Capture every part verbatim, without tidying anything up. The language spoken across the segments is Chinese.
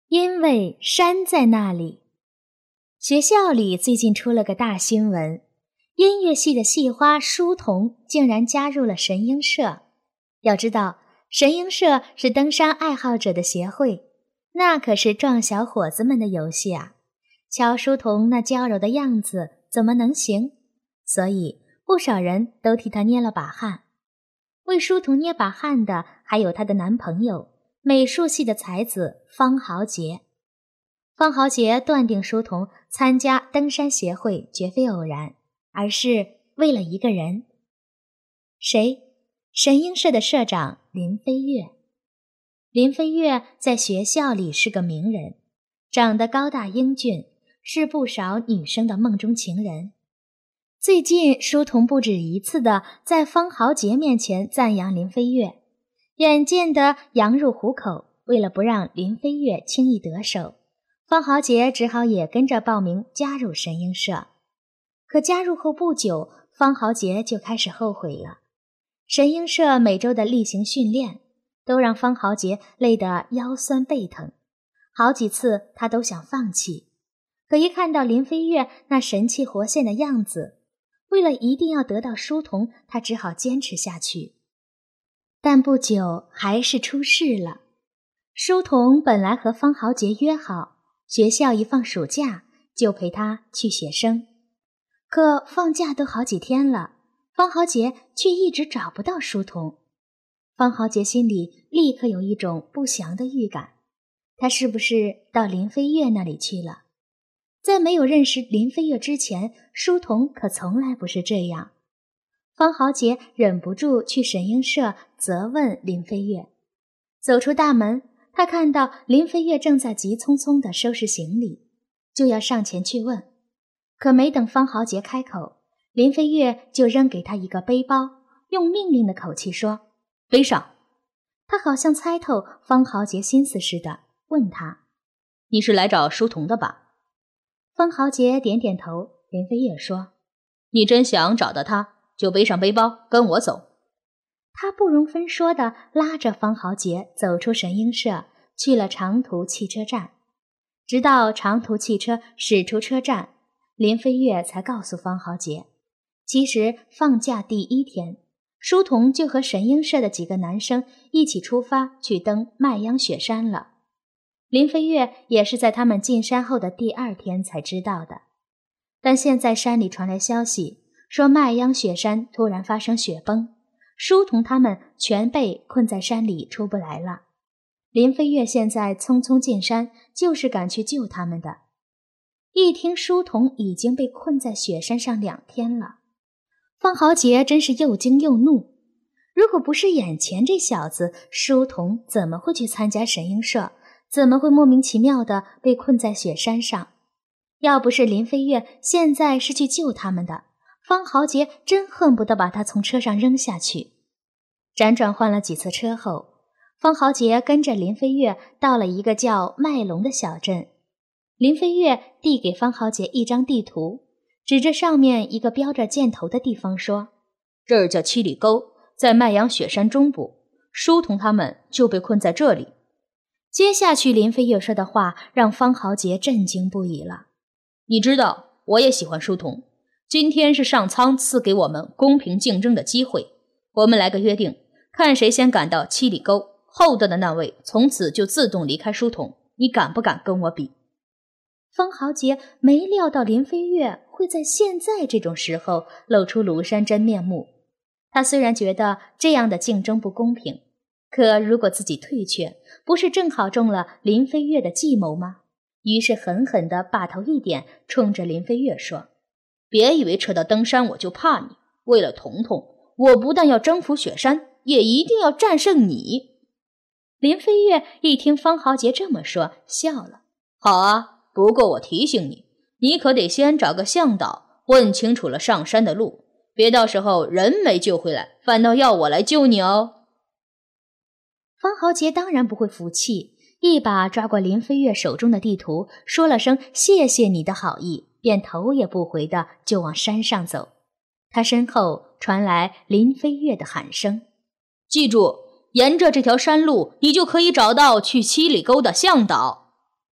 因为山在那里。学校里最近出了个大新闻，音乐系的系花书童竟然加入了神鹰社。要知道，神鹰社是登山爱好者的协会，那可是壮小伙子们的游戏啊！瞧书童那娇柔的样子，怎么能行？所以不少人都替他捏了把汗。为书童捏把汗的还有她的男朋友，美术系的才子方豪杰。方豪杰断定书童参加登山协会绝非偶然，而是为了一个人。谁？神鹰社的社长林飞跃。林飞跃在学校里是个名人，长得高大英俊，是不少女生的梦中情人。最近书童不止一次地在方豪杰面前赞扬林飞跃，眼见得羊入虎口，为了不让林飞跃轻易得手，方豪杰只好也跟着报名加入神鹰社。可加入后不久，方豪杰就开始后悔了。神鹰社每周的例行训练都让方豪杰累得腰酸背疼，好几次他都想放弃。可一看到林飞跃那神气活现的样子，为了一定要得到书童，他只好坚持下去。但不久还是出事了。书童本来和方豪杰约好，学校一放暑假就陪他去写生，可放假都好几天了，方豪杰却一直找不到书童。方豪杰心里立刻有一种不祥的预感，他是不是到林飞跃那里去了？在没有认识林飞跃之前，书童可从来不是这样。方豪杰忍不住去神鹰社责问林飞跃。走出大门，他看到林飞跃正在急匆匆地收拾行李，就要上前去问。可没等方豪杰开口，林飞跃就扔给他一个背包，用命令的口气说：“背上。”他好像猜透方豪杰心思似的，问他：“你是来找书童的吧？”方豪杰点点头。林飞跃说：“你真想找到他，就背上背包跟我走。”他不容分说地拉着方豪杰走出神鹰社，去了长途汽车站。直到长途汽车驶出车站，林飞跃才告诉方豪杰，其实放假第一天，书童就和神鹰社的几个男生一起出发去登麦秧雪山了。林飞跃也是在他们进山后的第二天才知道的。但现在山里传来消息，说麦秧雪山突然发生雪崩，书童他们全被困在山里出不来了。林飞跃现在匆匆进山，就是赶去救他们的。一听书童已经被困在雪山上两天了，方豪杰真是又惊又怒。如果不是眼前这小子，书童怎么会去参加神鹰社？怎么会莫名其妙地被困在雪山上？要不是林飞跃现在是去救他们的，方豪杰真恨不得把他从车上扔下去。辗转换了几次车后，方豪杰跟着林飞跃到了一个叫麦龙的小镇。林飞跃递给方豪杰一张地图，指着上面一个标着箭头的地方说：“这儿叫七里沟，在麦秧雪山中部，书童他们就被困在这里。”接下去林飞跃说的话让方豪杰震惊不已了。你知道，我也喜欢书童。今天是上苍赐给我们公平竞争的机会，我们来个约定，看谁先赶到七里沟，后头的那位从此就自动离开书童。你敢不敢跟我比？方豪杰没料到林飞跃会在现在这种时候露出庐山真面目。他虽然觉得这样的竞争不公平，可如果自己退却，不是正好中了林飞跃的计谋吗？于是狠狠地把头一点，冲着林飞跃说：“别以为扯到登山我就怕你，为了彤彤，我不但要征服雪山，也一定要战胜你。”林飞跃一听方豪杰这么说，笑了：“好啊，不过我提醒你，你可得先找个向导，问清楚了上山的路，别到时候人没救回来，反倒要我来救你哦。”方豪杰当然不会服气，一把抓过林飞跃手中的地图，说了声谢谢你的好意，便头也不回的就往山上走。他身后传来林飞跃的喊声：“记住，沿着这条山路，你就可以找到去七里沟的向导。”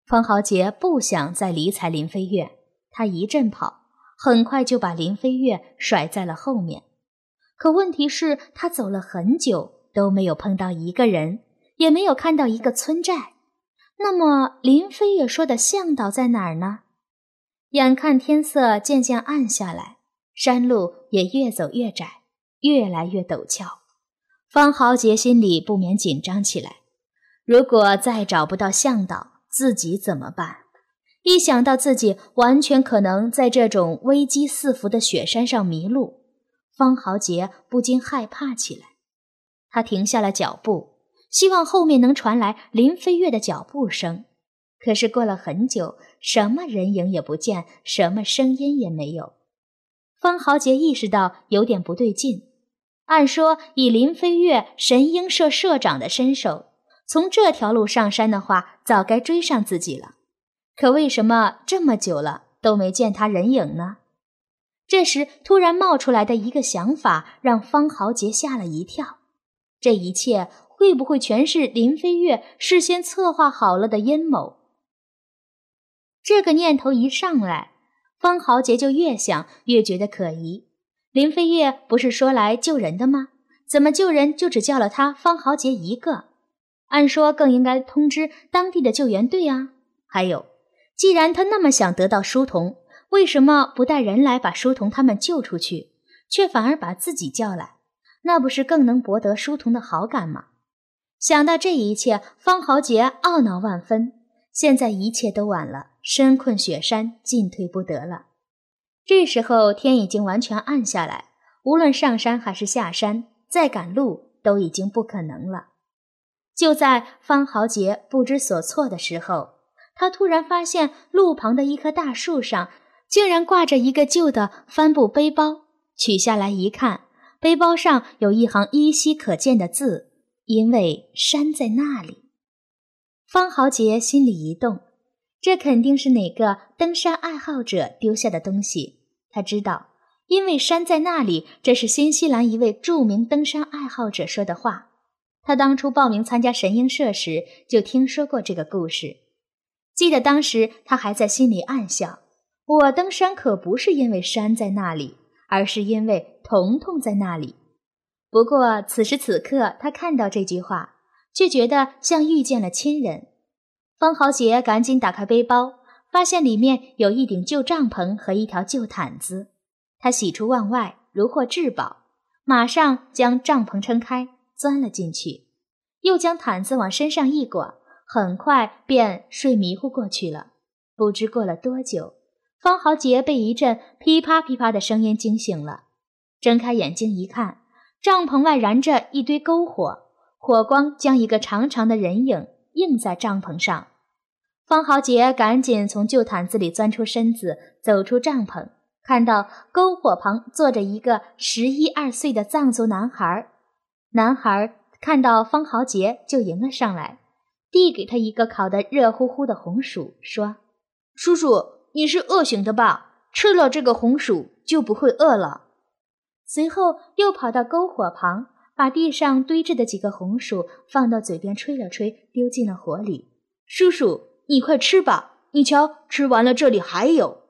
方豪杰不想再理睬林飞月，他一阵跑，很快就把林飞月甩在了后面。可问题是，他走了很久都没有碰到一个人，也没有看到一个村寨。那么林飞月说的向导在哪儿呢？眼看天色渐渐暗下来，山路也越走越窄，越来越陡峭。方豪杰心里不免紧张起来，如果再找不到向导，自己怎么办？一想到自己完全可能在这种危机四伏的雪山上迷路，方豪杰不禁害怕起来。他停下了脚步，希望后面能传来林飞月的脚步声。可是过了很久，什么人影也不见，什么声音也没有。方豪杰意识到有点不对劲。按说以林飞月神鹰社社长的身手，从这条路上山的话，早该追上自己了。可为什么这么久了都没见他人影呢？这时突然冒出来的一个想法让方豪杰吓了一跳。这一切会不会全是林飞月事先策划好了的阴谋？这个念头一上来，方豪杰就越想越觉得可疑。林飞月不是说来救人的吗？怎么救人就只叫了他方豪杰一个？按说更应该通知当地的救援队啊。还有，既然他那么想得到书童，为什么不带人来把书童他们救出去，却反而把自己叫来？那不是更能博得书童的好感吗？想到这一切，方豪杰懊恼万分。现在一切都晚了，身困雪山，进退不得了。这时候天已经完全暗下来，无论上山还是下山，再赶路都已经不可能了。就在方豪杰不知所措的时候，他突然发现路旁的一棵大树上竟然挂着一个旧的帆布背包，取下来一看，背包上有一行依稀可见的字，因为山在那里。方豪杰心里一动，这肯定是哪个登山爱好者丢下的东西。他知道，因为山在那里，这是新西兰一位著名登山爱好者说的话。他当初报名参加神鹰社时就听说过这个故事，记得当时他还在心里暗笑，我登山可不是因为山在那里，而是因为彤彤在那里。不过此时此刻他看到这句话，却觉得像遇见了亲人。方豪杰赶紧打开背包，发现里面有一顶旧帐篷和一条旧毯子。他喜出望外，如获至宝，马上将帐篷撑开，钻了进去，又将毯子往身上一裹，很快便睡迷糊过去了。不知过了多久，方豪杰被一阵噼啪噼啪的声音惊醒了。睁开眼睛一看，帐篷外燃着一堆篝火，火光将一个长长的人影映在帐篷上。方豪杰赶紧从旧毯子里钻出身子，走出帐篷，看到篝火旁坐着一个十一二岁的藏族男孩。男孩看到方豪杰就迎了上来，递给他一个烤得热乎乎的红薯，说：叔叔，你是饿醒的吧？吃了这个红薯就不会饿了。随后又跑到篝火旁，把地上堆着的几个红薯放到嘴边吹了吹，丢进了火里。叔叔，你快吃吧，你瞧，吃完了这里还有。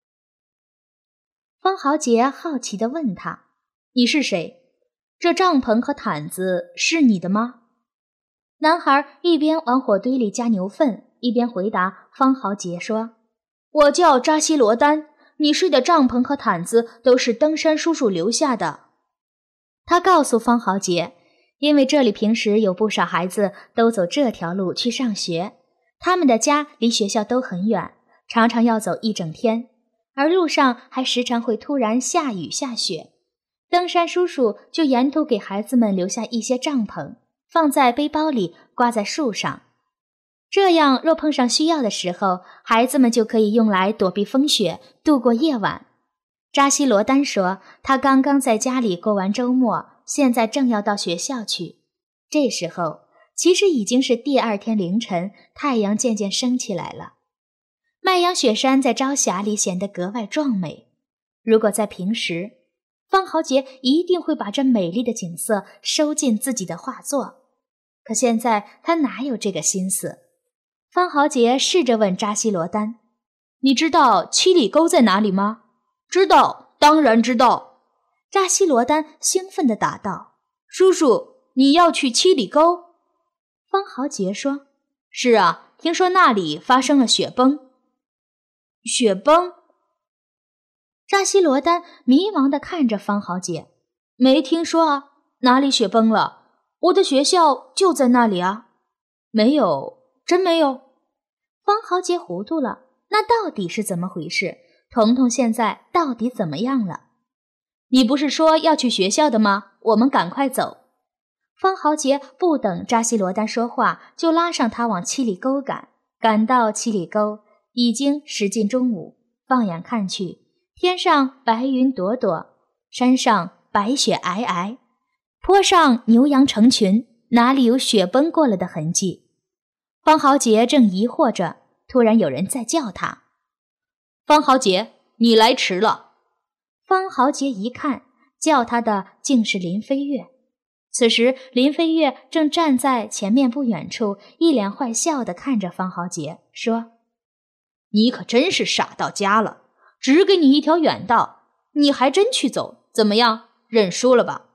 方豪杰好奇地问他：你是谁？这帐篷和毯子是你的吗？男孩一边往火堆里加牛粪，一边回答方豪杰说：我叫扎西罗丹，你睡的帐篷和毯子都是登山叔叔留下的。他告诉方豪杰，因为这里平时有不少孩子都走这条路去上学，他们的家离学校都很远，常常要走一整天，而路上还时常会突然下雨下雪。登山叔叔就沿途给孩子们留下一些帐篷，放在背包里挂在树上，这样若碰上需要的时候，孩子们就可以用来躲避风雪，度过夜晚。扎西罗丹说，他刚刚在家里过完周末，现在正要到学校去。这时候其实已经是第二天凌晨，太阳渐渐升起来了。麦阳雪山在朝霞里显得格外壮美。如果在平时，方豪杰一定会把这美丽的景色收进自己的画作。可现在他哪有这个心思？ 方豪杰试着问扎西罗丹：“你知道七里沟在哪里吗？”“知道，当然知道。”扎西罗丹兴奋地答道：“叔叔，你要去七里沟？”方豪杰说：“是啊，听说那里发生了雪崩。”“雪崩？”扎西罗丹迷茫地看着方豪杰：“没听说啊，哪里雪崩了？我的学校就在那里啊。”“没有，真没有。”方豪杰糊涂了，那到底是怎么回事？彤彤现在到底怎么样了？“你不是说要去学校的吗？我们赶快走。”方豪杰不等扎西罗丹说话，就拉上他往七里沟赶。赶到七里沟，已经时近中午。放眼看去，天上白云朵朵，山上白雪皑皑，坡上牛羊成群，哪里有雪崩过了的痕迹？方豪杰正疑惑着，突然有人在叫他：“方豪杰，你来迟了。”方豪杰一看，叫他的竟是林飞跃。此时林飞跃正站在前面不远处，一脸坏笑地看着方豪杰，说：“你可真是傻到家了，只给你一条远道，你还真去走，怎么样？认输了吧？”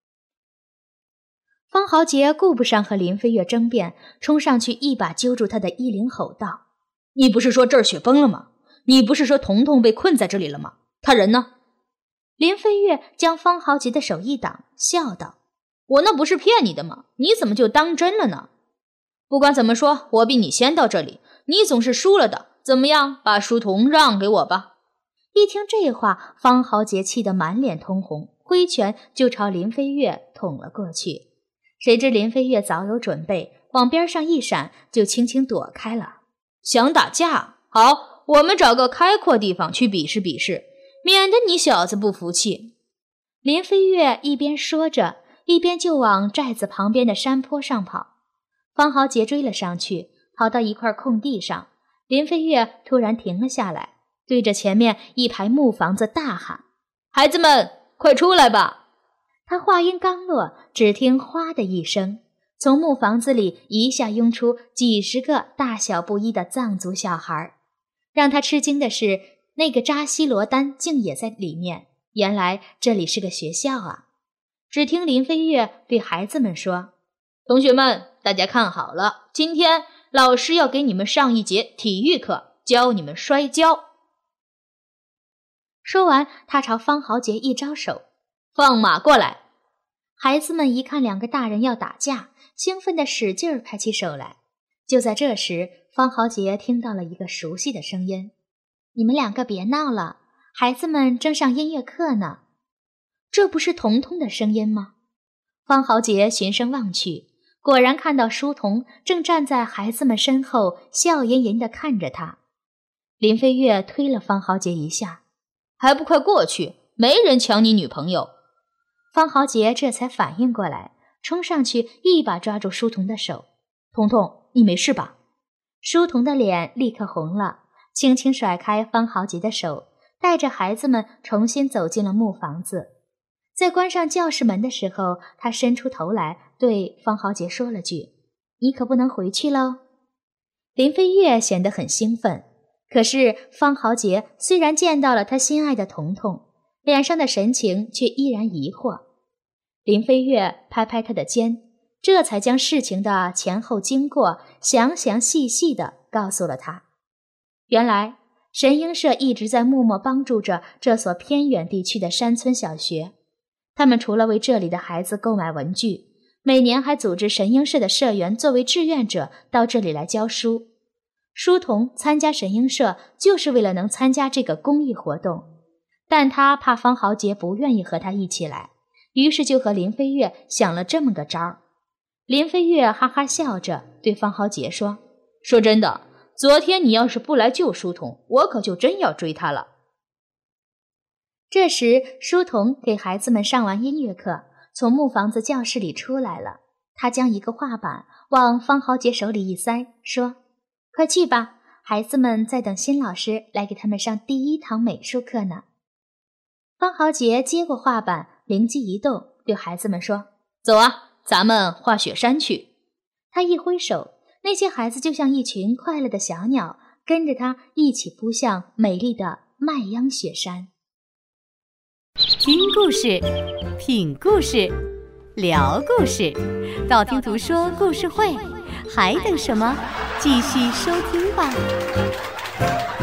方豪杰顾不上和林飞跃争辩，冲上去一把揪住他的衣领，吼道：“你不是说这儿雪崩了吗？你不是说彤彤被困在这里了吗？他人呢？”林飞跃将方豪杰的手一挡，笑道：“我那不是骗你的吗？你怎么就当真了呢？不管怎么说，我比你先到这里，你总是输了的，怎么样，把书童让给我吧。”一听这话，方豪杰气得满脸通红，挥拳就朝林飞跃捅了过去。谁知林飞跃早有准备，往边上一闪，就轻轻躲开了。“想打架？好，我们找个开阔地方去比试比试，免得你小子不服气。”林飞跃一边说着，一边就往寨子旁边的山坡上跑。方豪杰追了上去，跑到一块空地上，林飞跃突然停了下来，对着前面一排木房子大喊：“孩子们，快出来吧！”他话音刚落，只听哗的一声，从木房子里一下涌出几十个大小不一的藏族小孩。让他吃惊的是，那个扎西罗丹竟也在里面。原来这里是个学校啊！只听林飞跃对孩子们说：“同学们，大家看好了，今天老师要给你们上一节体育课，教你们摔跤。”说完，他朝方豪杰一招手：“放马过来！”孩子们一看两个大人要打架，兴奋地使劲儿拍起手来。就在这时，方豪杰听到了一个熟悉的声音：“你们两个别闹了，孩子们正上音乐课呢。”这不是彤彤的声音吗？方豪杰循声望去，果然看到书童正站在孩子们身后，笑吟吟地看着他。林飞跃推了方豪杰一下：“还不快过去，没人抢你女朋友！”方豪杰这才反应过来，冲上去一把抓住书童的手：“彤彤，你没事吧？”书童的脸立刻红了，轻轻甩开方豪杰的手，带着孩子们重新走进了木房子。在关上教室门的时候，他伸出头来对方豪杰说了句：“你可不能回去喽。”林飞跃显得很兴奋，可是方豪杰虽然见到了他心爱的彤彤，脸上的神情却依然疑惑。林飞跃拍拍他的肩，这才将事情的前后经过详详细细地告诉了他。原来神鹰社一直在默默帮助着这所偏远地区的山村小学，他们除了为这里的孩子购买文具，每年还组织神鹰社的社员作为志愿者到这里来教书。书童参加神鹰社就是为了能参加这个公益活动，但他怕方豪杰不愿意和他一起来，于是就和林飞跃想了这么个招儿。林飞跃哈哈笑着对方豪杰说：“说真的，昨天你要是不来救书童，我可就真要追他了。”这时书童给孩子们上完音乐课，从木房子教室里出来了。他将一个画板往方豪杰手里一塞，说：“快去吧，孩子们在等新老师来给他们上第一堂美术课呢。”方豪杰接过画板，灵机一动，对孩子们说：“走啊，咱们画雪山去。”他一挥手， 那些孩子就像一群快乐的小鸟，跟着他一起扑向美丽的麦央雪山。 听故事，品故事，聊故事，道听途说故事会，还等什么？继续收听吧。